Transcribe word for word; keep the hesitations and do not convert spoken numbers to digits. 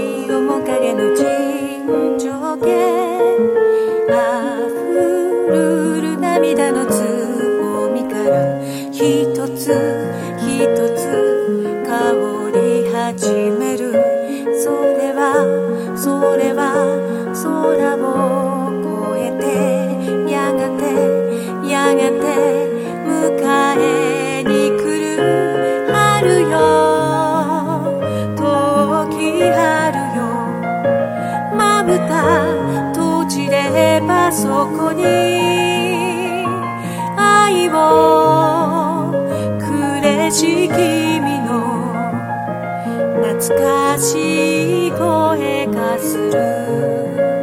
面影の尋常形溢るる涙のつぼみから一つ一つ香り始める。それはそれは空を越えてやがてやがて迎えに来る春よ時春よ。まぶた閉じればそこに愛をくれし君の懐かしい声がする。